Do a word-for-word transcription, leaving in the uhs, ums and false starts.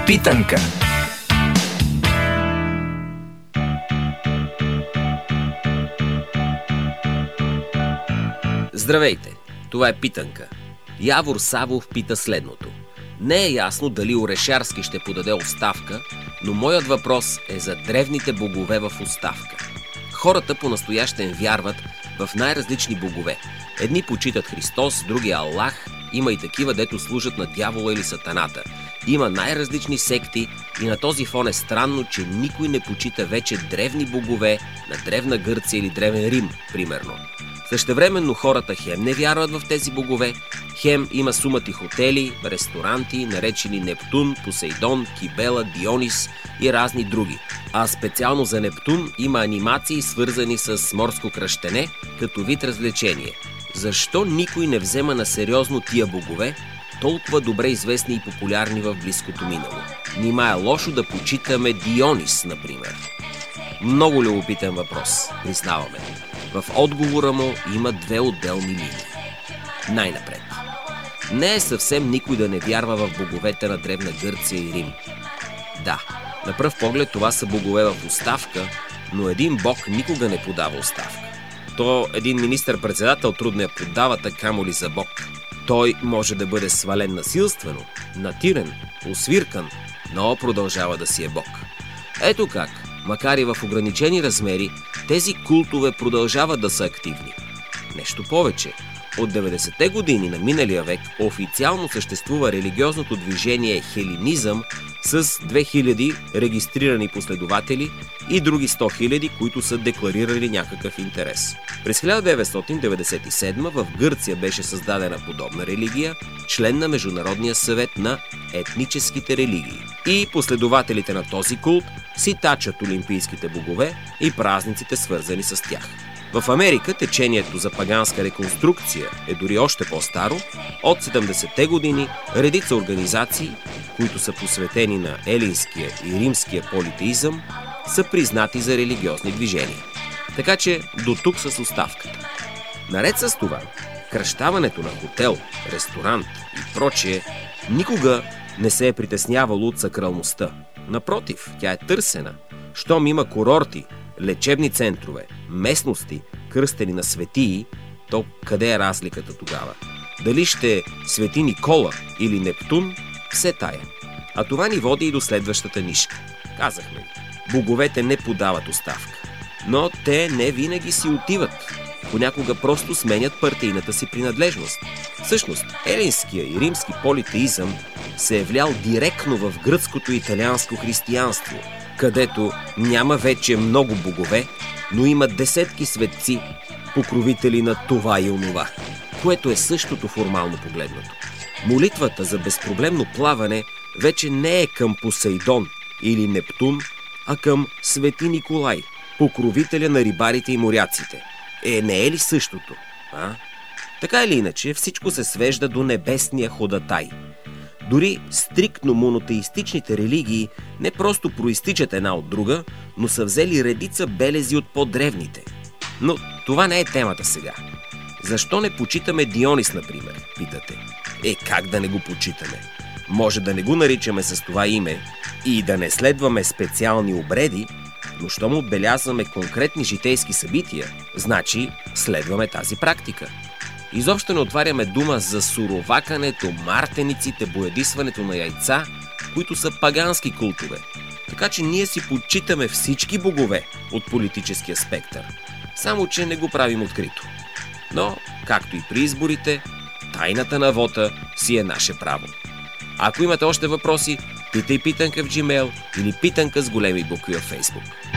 Питанка. Здравейте, това е Питанка. Явор Савов пита следното. Не е ясно дали Орешарски ще подаде оставка, но моят въпрос е за древните богове в оставка. Хората по-настоящен вярват в най-различни богове. Едни почитат Христос, други Аллах, има и такива, дето служат на дявола или сатаната. Има най-различни секти и на този фон е странно, че никой не почита вече древни богове на древна Гърция или древен Рим, примерно. Същевременно хората хем не вярват в тези богове, хем има сумати хотели, ресторанти, наречени Нептун, Посейдон, Кибела, Дионис и разни други. А специално за Нептун има анимации, свързани с морско кръщене, като вид развлечение. Защо никой не взема на сериозно тия богове, толкова добре известни и популярни в близкото минало? Нима е лошо да почитаме Дионис, например? Много любопитен въпрос, признаваме. В отговора му има две отделни линии. Най-напред. Не е съвсем никой да не вярва в боговете на древна Гърция и Рим. Да, на пръв поглед това са богове в оставка, но един бог никога не подава оставка. То един министър-председател трудно я подава, така му ли за бог. Той може да бъде свален насилствено, натирен, освиркан, но продължава да си е бог. Ето как, макар и в ограничени размери, тези култове продължават да са активни. Нещо повече, от деветдесетте години на миналия век официално съществува религиозното движение хелинизъм с две хиляди регистрирани последователи и други сто хиляди, които са декларирали някакъв интерес. През хиляда деветстотин деветдесет и седма в Гърция беше създадена подобна религия, член на Международния съвет на етническите религии. И последователите на този култ си тачат олимпийските богове и празниците, свързани с тях. В Америка течението за паганска реконструкция е дори още по-старо. От седемдесетте години редица организации, които са посветени на елинския и римския политеизъм, са признати за религиозни движения. Така че до тук с оставката. Наред с това, кръщаването на хотел, ресторант и прочие никога не се е притеснявало от сакралността. Напротив, тя е търсена. Щом има курорти, лечебни центрове, местности, кръстени на светии, то къде е разликата тогава? Дали ще е Свети Никола или Нептун, все тая. А това ни води и до следващата нишка. Казахме ли, боговете не подават оставка. Но те не винаги си отиват. Понякога просто сменят партийната си принадлежност. Всъщност, елинския и римски политеизъм се е влял директно в гръцкото и италианско християнство, където няма вече много богове, но има десетки светци, покровители на това и онова, което е същото формално погледнато. Молитвата за безпроблемно плаване вече не е към Посейдон или Нептун, а към Свети Николай, покровителя на рибарите и моряците. Е, не е ли същото? А? Така или иначе, всичко се свежда до небесния ходатай. Дори стриктно монотеистичните религии не просто проистичат една от друга, но са взели редица белези от по-древните. Но това не е темата сега. Защо не почитаме Дионис, например, питате? Е, как да не го почитаме? Може да не го наричаме с това име и да не следваме специални обреди, но щом отбелязваме конкретни житейски събития, значи следваме тази практика. Изобщо не отваряме дума за суровакането, мартениците, боядисването на яйца, които са пагански култове. Така че ние си почитаме всички богове от политическия спектър. Само че не го правим открито. Но, както и при изборите, тайната на вота си е наше право. Ако имате още въпроси, питай Питанка в Gmail или Питанка с големи букви във Facebook.